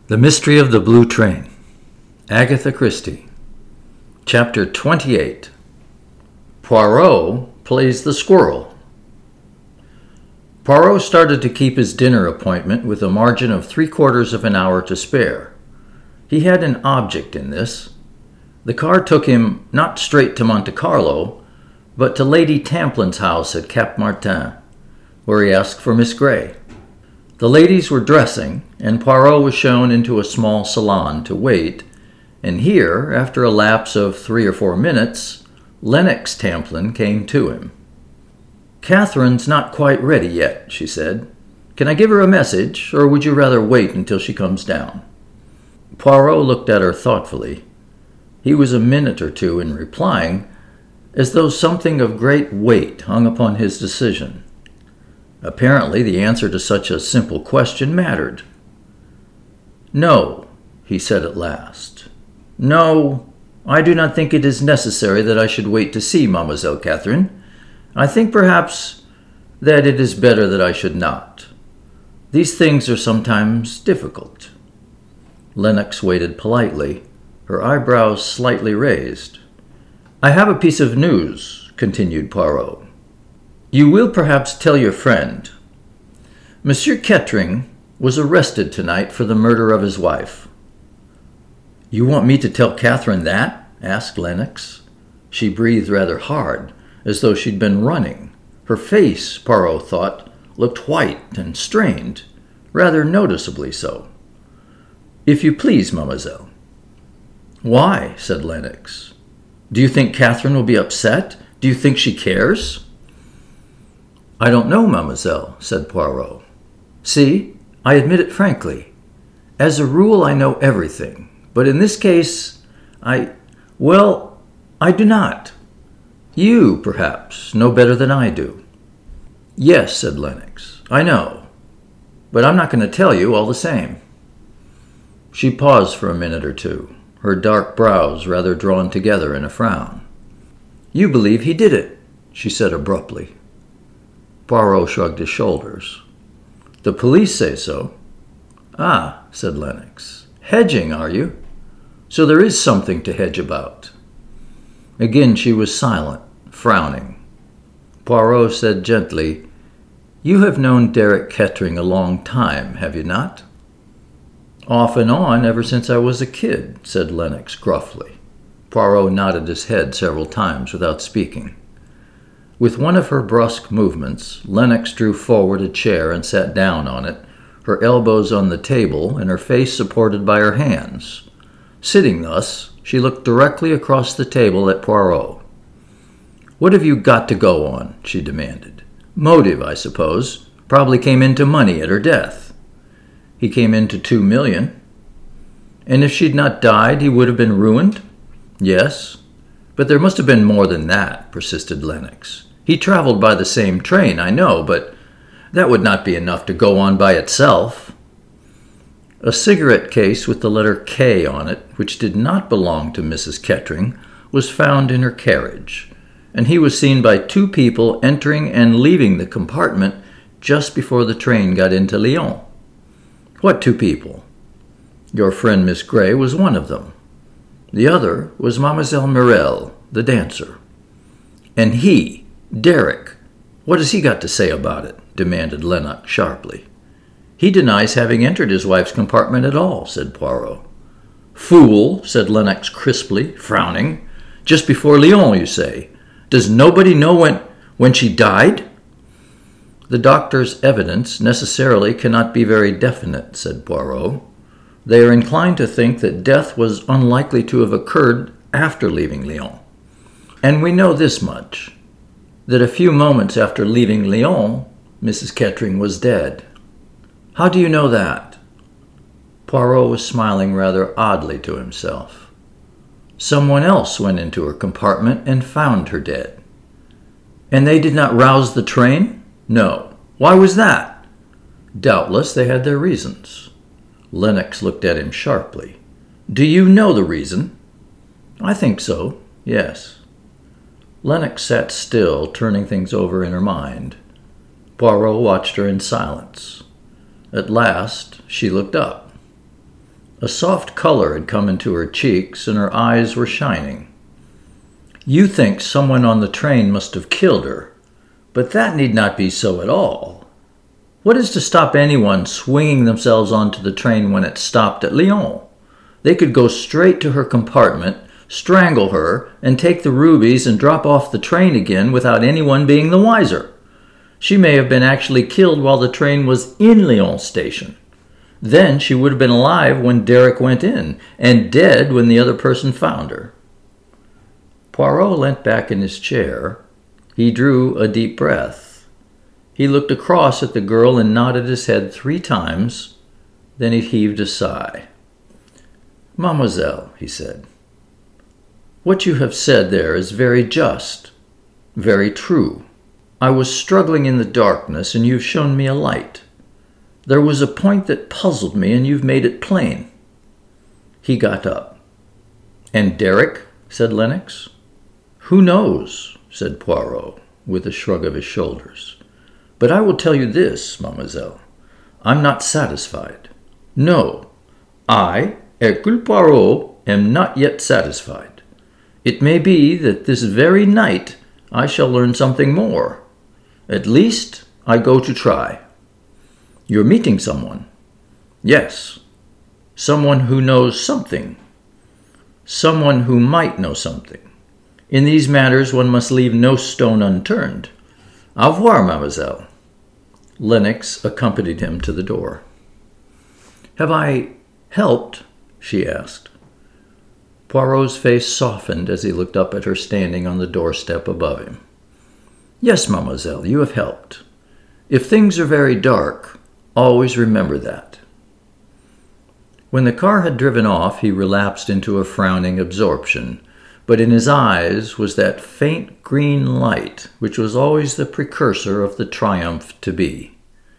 The Mystery of the Blue Train. Agatha Christie. Chapter 28. Poirot plays the squirrel. Poirot started to keep his dinner appointment with a margin of 3/4 of an hour to spare. He had an object in this. The car took him not straight to Monte Carlo, but to Lady Tamplin's house at Cap Martin, where he asked for Miss Grey. The ladies were dressing, and Poirot was shown into a small salon to wait, and here, after a lapse of 3 or 4 minutes, Lennox Tamplin came to him. "Catherine's not quite ready yet," she said. "Can I give her a message, or would you rather wait until she comes down?" Poirot looked at her thoughtfully. He was a minute or two in replying, as though something of great weight hung upon his decision. Apparently, the answer to such a simple question mattered. "No," he said at last. "No, I do not think it is necessary that I should wait to see Mademoiselle Catherine. I think perhaps that it is better that I should not. These things are sometimes difficult." Lennox waited politely, her eyebrows slightly raised. "I have a piece of news," continued Poirot. "You will perhaps tell your friend. Monsieur Kettering was arrested tonight for the murder of his wife." "You want me to tell Catherine that?" asked Lennox. She breathed rather hard, as though she'd been running. Her face, Poirot thought, looked white and strained, rather noticeably so. "If you please, mademoiselle." "Why?" said Lennox. "Do you think Catherine will be upset? Do you think she cares?" "I don't know, mademoiselle," said Poirot. "See, I admit it frankly. As a rule, I know everything. But in this case, I do not. You, perhaps, know better than I do." "Yes," said Lennox, "I know. But I'm not going to tell you all the same." She paused for a minute or two, her dark brows rather drawn together in a frown. "You believe he did it," she said abruptly. Poirot shrugged his shoulders. "The police say so." "Ah," said Lennox. "Hedging, are you? So there is something to hedge about." Again she was silent, frowning. Poirot said gently, "You have known Derek Kettering a long time, have you not?" "Off and on, ever since I was a kid," said Lennox gruffly. Poirot nodded his head several times without speaking. With one of her brusque movements, Lennox drew forward a chair and sat down on it, her elbows on the table and her face supported by her hands. Sitting thus, she looked directly across the table at Poirot. "What have you got to go on?" she demanded. "Motive, I suppose. Probably came into money at her death." "He came into 2 million. "And if she'd not died, he would have been ruined?" "Yes. But there must have been more than that," persisted Lennox. "He traveled by the same train, I know, but that would not be enough to go on by itself." A cigarette case with the letter K on it, which did not belong to Mrs. Kettering, was found in her carriage, and he was seen by 2 people entering and leaving the compartment just before the train got into Lyon. "What 2 people?" "Your friend Miss Grey was one of them. The other was Mademoiselle Morel, the dancer." "And he, Derek, what has he got to say about it?" demanded Lennox sharply. "He denies having entered his wife's compartment at all," said Poirot. "Fool," said Lennox crisply, frowning. "Just before Lyon, you say. Does nobody know when she died?" "The doctor's evidence necessarily cannot be very definite," said Poirot. "They are inclined to think that death was unlikely to have occurred after leaving Lyon. And we know this much, that a few moments after leaving Lyon, Mrs. Kettering was dead." "How do you know that?" Poirot was smiling rather oddly to himself. "Someone else went into her compartment and found her dead." "And they did not rouse the train?" "No." "Why was that?" "Doubtless they had their reasons." Lennox looked at him sharply. "Do you know the reason?" "I think so, yes." Lennox sat still, turning things over in her mind. Poirot watched her in silence. At last, she looked up. A soft color had come into her cheeks, and her eyes were shining. "You think someone on the train must have killed her, but that need not be so at all. What is to stop anyone swinging themselves onto the train when it stopped at Lyon? They could go straight to her compartment, strangle her, and take the rubies and drop off the train again without anyone being the wiser. She may have been actually killed while the train was in Lyon station. Then she would have been alive when Derek went in, and dead when the other person found her." Poirot leant back in his chair. He drew a deep breath. He looked across at the girl and nodded his head 3 times. Then he heaved a sigh. "Mademoiselle," he said, "what you have said there is very just, very true. I was struggling in the darkness, and you've shown me a light. There was a point that puzzled me, and you've made it plain." He got up. "And Derek?" said Lennox. "Who knows?" said Poirot, with a shrug of his shoulders. "But I will tell you this, mademoiselle. I'm not satisfied. No, I, Hercule Poirot, am not yet satisfied. It may be that this very night I shall learn something more. At least I go to try." "You're meeting someone?" "Yes. Someone who knows something. Someone who might know something. In these matters one must leave no stone unturned. Au revoir, mademoiselle." Lennox accompanied him to the door. "Have I helped?" she asked. Poirot's face softened as he looked up at her standing on the doorstep above him. "Yes, mademoiselle, you have helped. If things are very dark, always remember that." When the car had driven off, he relapsed into a frowning absorption, but in his eyes was that faint green light which was always the precursor of the triumph to be.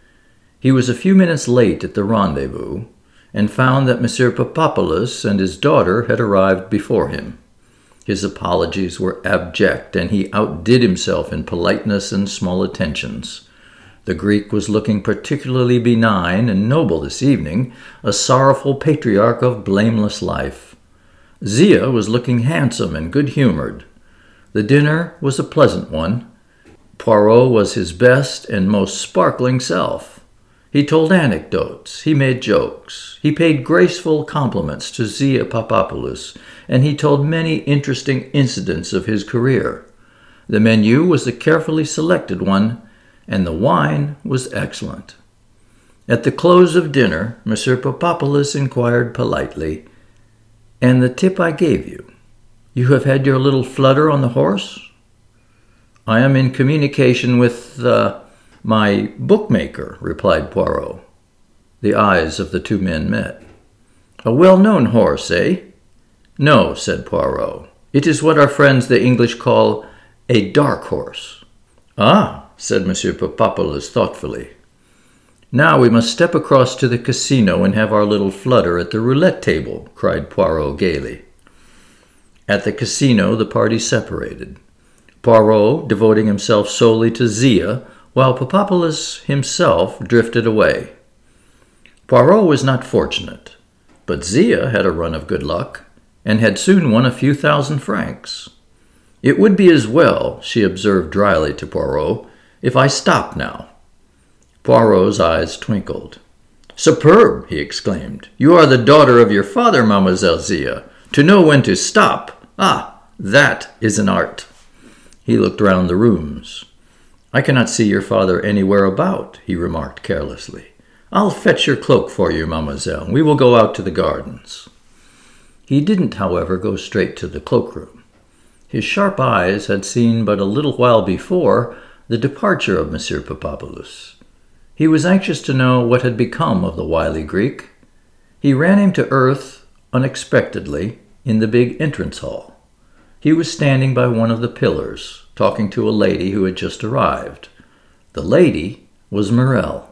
He was a few minutes late at the rendezvous, and found that Monsieur Papopoulos and his daughter had arrived before him. His apologies were abject, and he outdid himself in politeness and small attentions. The Greek was looking particularly benign and noble this evening, a sorrowful patriarch of blameless life. Zia was looking handsome and good-humored. The dinner was a pleasant one. Poirot was his best and most sparkling self. He told anecdotes, he made jokes, he paid graceful compliments to Zia Papopoulos, and he told many interesting incidents of his career. The menu was a carefully selected one, and the wine was excellent. At the close of dinner, Monsieur Papopoulos inquired politely, "And the tip I gave you? You have had your little flutter on the horse?" "I am in communication with, my bookmaker," replied Poirot. The eyes of the 2 men met. "A well-known horse, eh?" "No," said Poirot. "It is what our friends the English call a dark horse." "Ah," said Monsieur Papopoulos thoughtfully. "Now we must step across to the casino and have our little flutter at the roulette table," cried Poirot gaily. At the casino the party separated, Poirot devoting himself solely to Zia, while Papopoulos himself drifted away. Poirot was not fortunate, but Zia had a run of good luck, and had soon won a few thousand francs. "It would be as well," she observed dryly to Poirot, "if I stopped now." Poirot's eyes twinkled. "Superb!" he exclaimed. "You are the daughter of your father, Mademoiselle Zia. To know when to stop. Ah, that is an art." He looked round the rooms. "I cannot see your father anywhere about," he remarked carelessly. "I'll fetch your cloak for you, mademoiselle. We will go out to the gardens." He didn't, however, go straight to the cloakroom. His sharp eyes had seen but a little while before the departure of Monsieur Papopoulos. He was anxious to know what had become of the wily Greek. He ran him to earth unexpectedly in the big entrance hall. He was standing by one of the pillars, talking to a lady who had just arrived. The lady was Morel.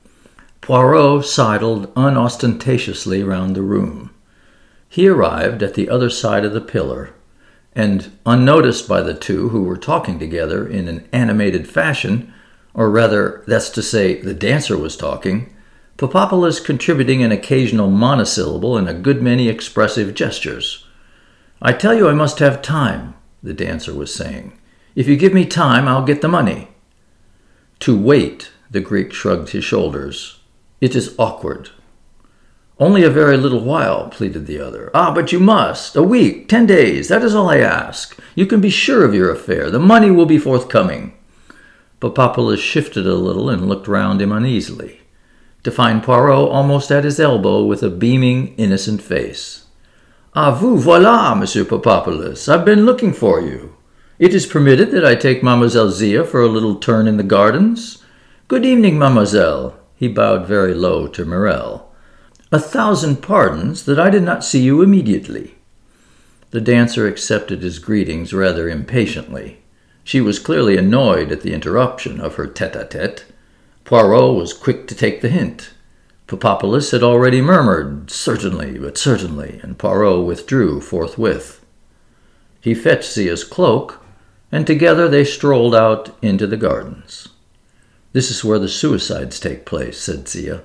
Poirot sidled unostentatiously round the room. He arrived at the other side of the pillar, and, unnoticed by the two who were talking together in an animated fashion, or rather, that's to say, the dancer was talking, Popopoulos contributing an occasional monosyllable and a good many expressive gestures. "I tell you I must have time," the dancer was saying. "If you give me time, I'll get the money." "To wait," the Greek shrugged his shoulders. "It is awkward." "Only a very little while," pleaded the other. "Ah, but you must. A week, 10 days, that is all I ask. You can be sure of your affair. The money will be forthcoming." Popopoulos shifted a little and looked round him uneasily, to find Poirot almost at his elbow with a beaming, innocent face. "Ah, vous voilà, Monsieur Popopoulos. I've been looking for you. It is permitted that I take Mademoiselle Zia for a little turn in the gardens? Good evening, mademoiselle." He bowed very low to Morel. "1,000 pardons that I did not see you immediately." The dancer accepted his greetings rather impatiently. She was clearly annoyed at the interruption of her tete-a-tete. Poirot was quick to take the hint. Popopoulos had already murmured, "Certainly, but certainly," and Poirot withdrew forthwith. He fetched Zia's cloak, and together they strolled out into the gardens. "This is where the suicides take place," said Zia.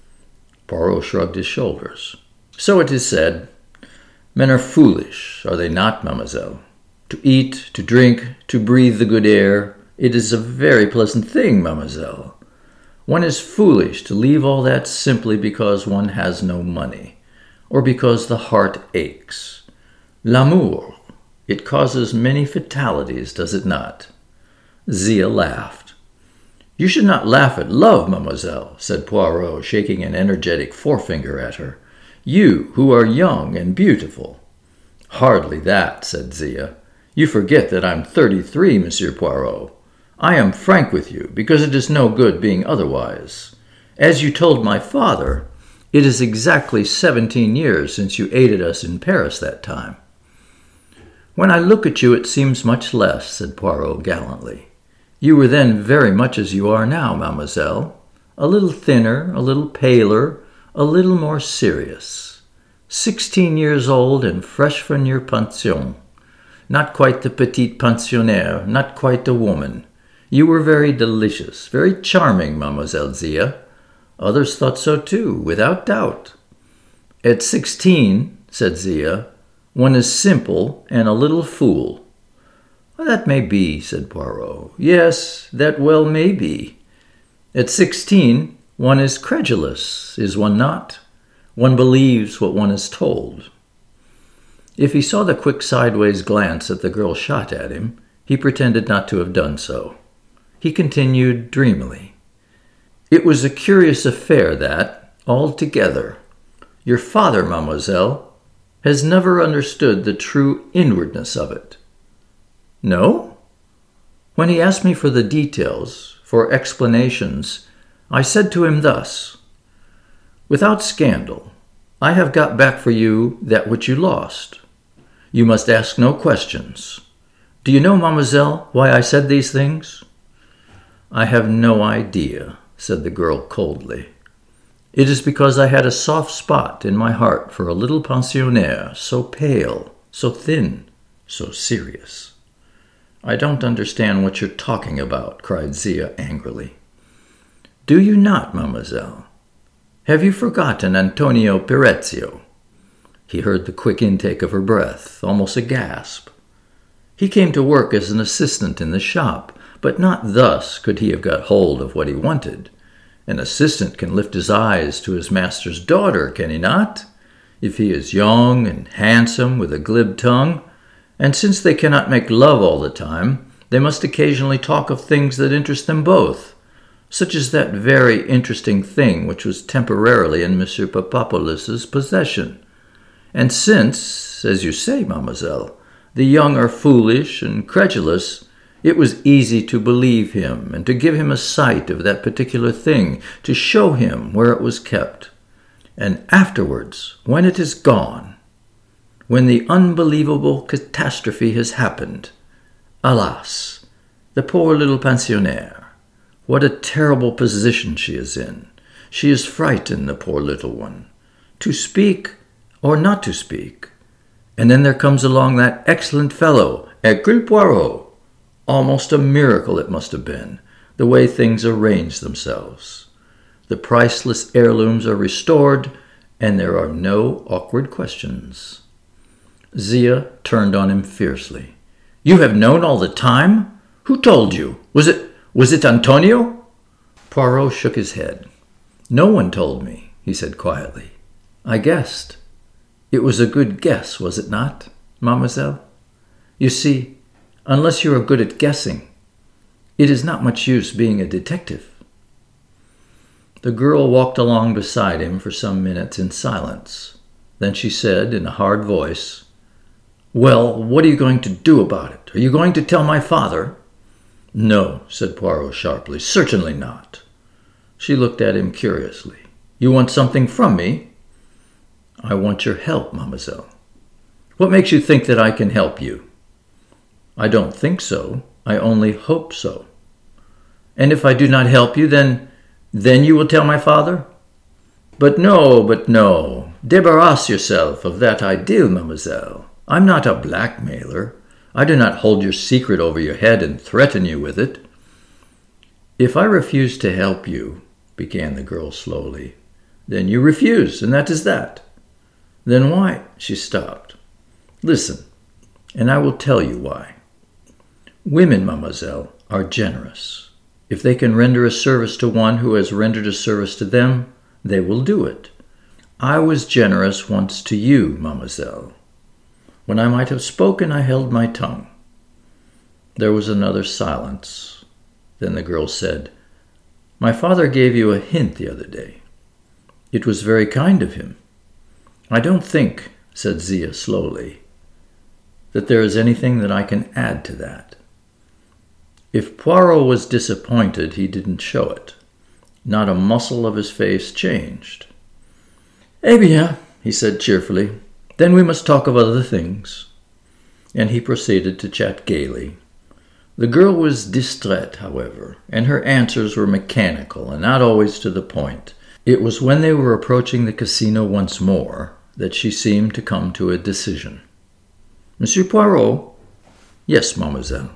Poirot shrugged his shoulders. "So it is said. Men are foolish, are they not, mademoiselle? To eat, to drink, to breathe the good air, it is a very pleasant thing, mademoiselle. One is foolish to leave all that simply because one has no money, or because the heart aches. L'amour, it causes many fatalities, does it not?" Zia laughed. "You should not laugh at love, mademoiselle," said Poirot, shaking an energetic forefinger at her. "You, who are young and beautiful." "Hardly that," said Zia. "You forget that I'm 33, Monsieur Poirot. I am frank with you, because it is no good being otherwise. As you told my father, it is exactly 17 years since you aided us in Paris that time." "When I look at you, it seems much less," said Poirot gallantly. "You were then very much as you are now, mademoiselle. A little thinner, a little paler, a little more serious. 16 years old and fresh from your pension. Not quite the petite pensionnaire, not quite a woman. You were very delicious, very charming, Mademoiselle Zia. Others thought so too, without doubt." "At 16, said Zia, "one is simple and a little fool." "That may be," said Poirot. "Yes, that well may be. At 16, one is credulous, is one not? One believes what one is told." If he saw the quick sideways glance that the girl shot at him, he pretended not to have done so. He continued dreamily. "It was a curious affair, that, altogether. Your father, mademoiselle, has never understood the true inwardness of it." "No?" "When he asked me for the details, for explanations, I said to him thus: 'Without scandal, I have got back for you that which you lost. You must ask no questions. Do you know, mademoiselle, why I said these things?' "I have no idea," said the girl coldly. "It is because I had a soft spot in my heart for a little pensionnaire, so pale, so thin, so serious." "I don't understand what you're talking about," cried Zia angrily. "Do you not, mademoiselle? Have you forgotten Antonio Pirezio?" He heard the quick intake of her breath, almost a gasp. "He came to work as an assistant in the shop, but not thus could he have got hold of what he wanted. An assistant can lift his eyes to his master's daughter, can he not? If he is young and handsome with a glib tongue, and since they cannot make love all the time, they must occasionally talk of things that interest them both, such as that very interesting thing which was temporarily in Monsieur Popopoulos's possession. And since, as you say, mademoiselle, the young are foolish and credulous, it was easy to believe him and to give him a sight of that particular thing, to show him where it was kept. And afterwards, when it is gone, when the unbelievable catastrophe has happened, alas, the poor little pensionnaire, what a terrible position she is in. She is frightened, the poor little one, to speak or not to speak. And then there comes along that excellent fellow, Hercule Poirot. Almost a miracle it must have been, the way things arranged themselves. The priceless heirlooms are restored, and there are no awkward questions. Zia turned on him fiercely. You have known all the time? Who told you? Was it Antonio? Poirot shook his head. No one told me, he said quietly. I guessed. It was a good guess, was it not, mademoiselle? You see, unless you are good at guessing, it is not much use being a detective. The girl walked along beside him for some minutes in silence. Then she said in a hard voice, Well, what are you going to do about it? Are you going to tell my father? No, said Poirot sharply. Certainly not. She looked at him curiously. You want something from me? I want your help, mademoiselle. What makes you think that I can help you? I don't think so. I only hope so. And if I do not help you, then you will tell my father? But no. Débarrasse yourself of that ideal, mademoiselle. I'm not a blackmailer. I do not hold your secret over your head and threaten you with it. If I refuse to help you, began the girl slowly, then you refuse, and that is that. Then why? She stopped. Listen, and I will tell you why. Women, mademoiselle, are generous. If they can render a service to one who has rendered a service to them, they will do it. I was generous once to you, mademoiselle. When I might have spoken, I held my tongue. There was another silence. Then the girl said, My father gave you a hint the other day. It was very kind of him. I don't think, said Zia slowly, that there is anything that I can add to that. If Poirot was disappointed, he didn't show it. Not a muscle of his face changed. Eh bien, he said cheerfully, then we must talk of other things. And he proceeded to chat gaily. The girl was distraite, however, and her answers were mechanical and not always to the point. It was when they were approaching the casino once more that she seemed to come to a decision. Monsieur Poirot? Yes, mademoiselle.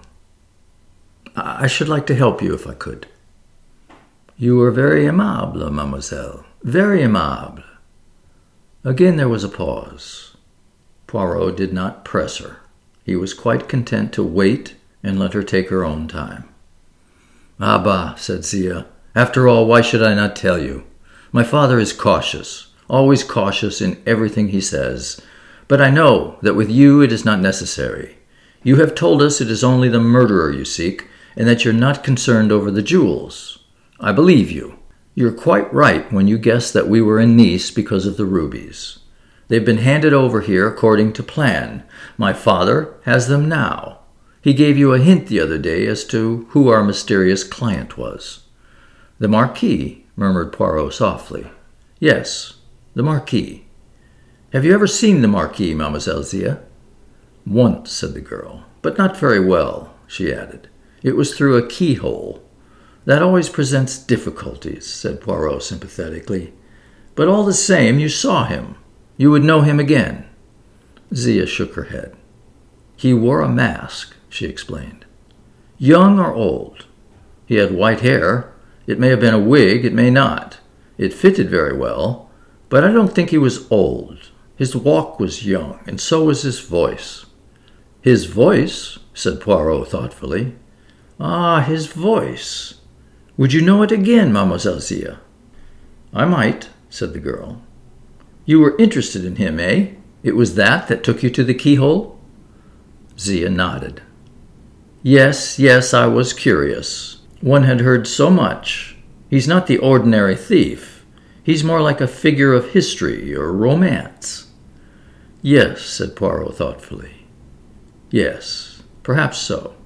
I should like to help you if I could. You are very aimable, mademoiselle. Very aimable. Again there was a pause. Poirot did not press her. He was quite content to wait and let her take her own time. Ah, bah, said Zia. After all, why should I not tell you? My father is cautious, always cautious in everything he says. But I know that with you it is not necessary. You have told us it is only the murderer you seek, and that you're not concerned over the jewels. I believe you. You're quite right when you guess that we were in Nice because of the rubies. They've been handed over here according to plan. My father has them now. He gave you a hint the other day as to who our mysterious client was. The Marquis, murmured Poirot softly. Yes, the Marquis. Have you ever seen the Marquis, Mademoiselle Zia? Once, said the girl, but not very well, she added. It was through a keyhole. That always presents difficulties, said Poirot sympathetically. But all the same, you saw him. You would know him again. Zia shook her head. He wore a mask, she explained. Young or old? He had white hair. It may have been a wig, it may not. It fitted very well, but I don't think he was old. His walk was young, and so was his voice. His voice, said Poirot thoughtfully. Ah, his voice. Would you know it again, Mademoiselle Zia? I might, said the girl. You were interested in him, eh? It was that took you to the keyhole? Zia nodded. Yes, I was curious. One had heard so much. He's not the ordinary thief. He's more like a figure of history or romance. Yes, said Poirot thoughtfully. Yes, perhaps so.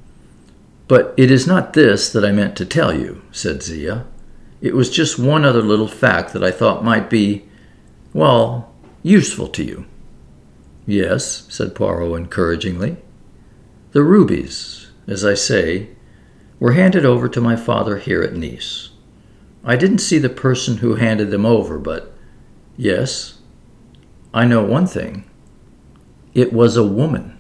But it is not this that I meant to tell you, said Zia. It was just one other little fact that I thought might be, well, useful to you. Yes, said Poirot encouragingly. The rubies, as I say, were handed over to my father here at Nice. I didn't see the person who handed them over, but yes, I know one thing. It was a woman.